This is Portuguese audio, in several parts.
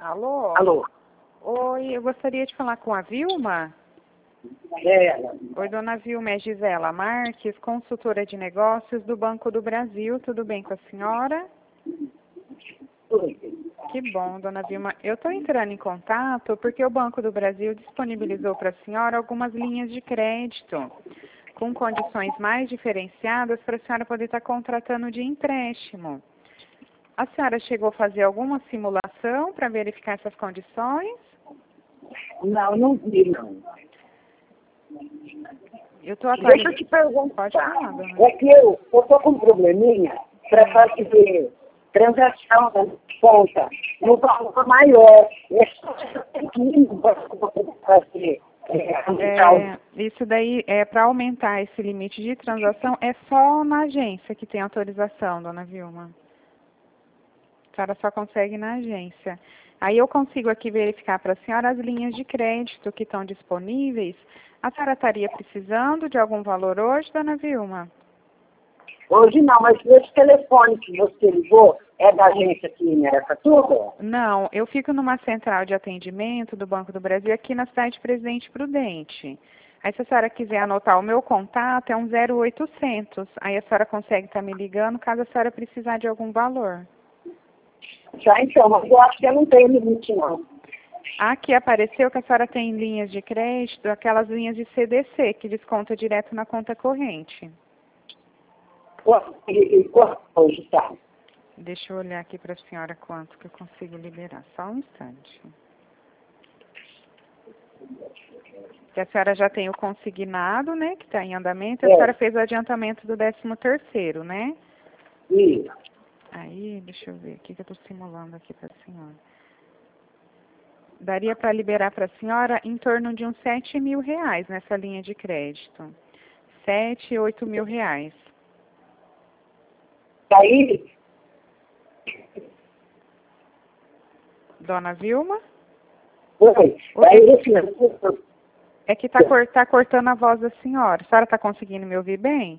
Alô? Alô? Oi, eu gostaria de falar com a Vilma. É ela. Oi, dona Vilma, é Gisela Marques, consultora de negócios do Banco do Brasil. Tudo bem com a senhora? Oi. Que bom, dona Vilma. Eu estou entrando em contato porque o Banco do Brasil disponibilizou para a senhora algumas linhas de crédito com condições mais diferenciadas para a senhora poder estar contratando de empréstimo. A senhora chegou a fazer alguma simulação para verificar essas condições? Não vi, não. Eu estou Deixa eu te perguntar. Pode falar, dona. É que eu tô com um probleminha para fazer transação da conta no valor maior. É só que não posso fazer. Isso daí é para aumentar esse limite de transação, é só na agência que tem autorização, dona Vilma. A senhora só consegue na agência. Aí eu consigo aqui verificar para a senhora as linhas de crédito que estão disponíveis. A senhora estaria precisando de algum valor hoje, dona Vilma? Hoje não, mas esse telefone que você ligou é da agência aqui em Aracatuba? Não, eu fico numa central de atendimento do Banco do Brasil aqui na cidade de Presidente Prudente. Aí se a senhora quiser anotar o meu contato, é um 0800. Aí a senhora consegue estar me ligando caso a senhora precisar de algum valor. Já então, mas eu acho que eu não tenho limite, não. Aqui apareceu que a senhora tem linhas de crédito, aquelas linhas de CDC, que desconta direto na conta corrente. E quanto hoje tá? Deixa eu olhar aqui para a senhora quanto que eu consigo liberar. Só um instante. Que a senhora já tem o consignado, né, que está em andamento. A senhora fez o adiantamento do 13º, né? Isso. Aí, deixa eu ver aqui que eu estou simulando aqui para a senhora. Daria para liberar para a senhora em torno de uns R$7.000 nessa linha de crédito. 7, 8 mil reais. Aí, Dona Vilma? oi. Aí, É que tá cortando a voz da senhora. A senhora está conseguindo me ouvir bem?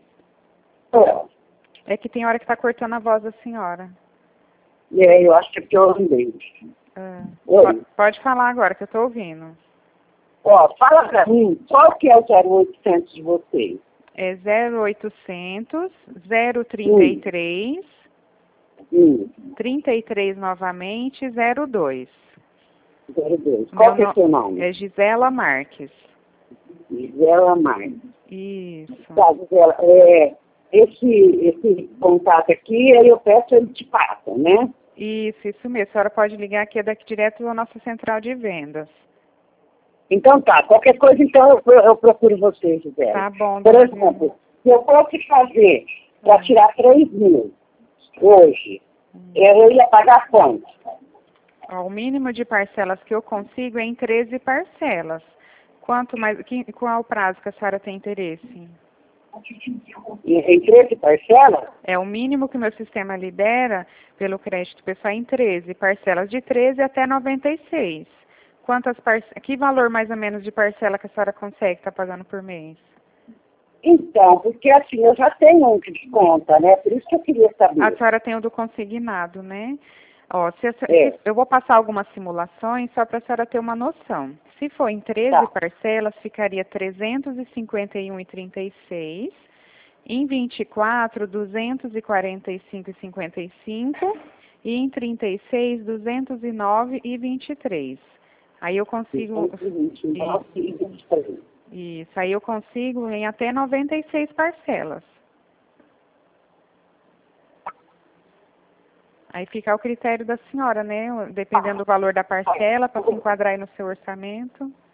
É que tem hora que está cortando a voz da senhora. Eu acho que é porque eu andei. Pode falar agora, que eu estou ouvindo. Ó, fala pra mim, qual que é o 0800 de vocês? É 0800 033 33 novamente 02. 02. Qual que é o seu nome? É Gisela Marques. Gisela Marques. Isso. Tá, Gisela, esse contato aqui, aí eu peço, ele te passa, né? Isso mesmo. A senhora pode ligar aqui, é daqui direto da nossa central de vendas. Então tá, qualquer coisa então eu procuro você, Gisela. Tá bom, Por dona exemplo, se eu fosse fazer para tirar 3.000 hoje, eu ia pagar quanto? O mínimo de parcelas que eu consigo é em 13 parcelas. Quanto mais, qual o prazo que a senhora tem interesse? Em 13 parcelas? É o mínimo que o meu sistema libera pelo crédito pessoal em 13 parcelas, de 13 até 96. Que valor mais ou menos de parcela que a senhora consegue estar pagando por mês? Então, porque assim, eu já tenho um que desconta, né? Por isso que eu queria saber. A senhora tem o do consignado, né? Ó, eu vou passar algumas simulações só para a senhora ter uma noção. Se for em 13 parcelas, ficaria R$ 351,36. Em 24, R$ 245,55. E em 36, R$ 209,23. Aí eu consigo... Isso, aí eu consigo em até 96 parcelas. Aí fica ao critério da senhora, né? Dependendo do valor da parcela, para se enquadrar aí no seu orçamento.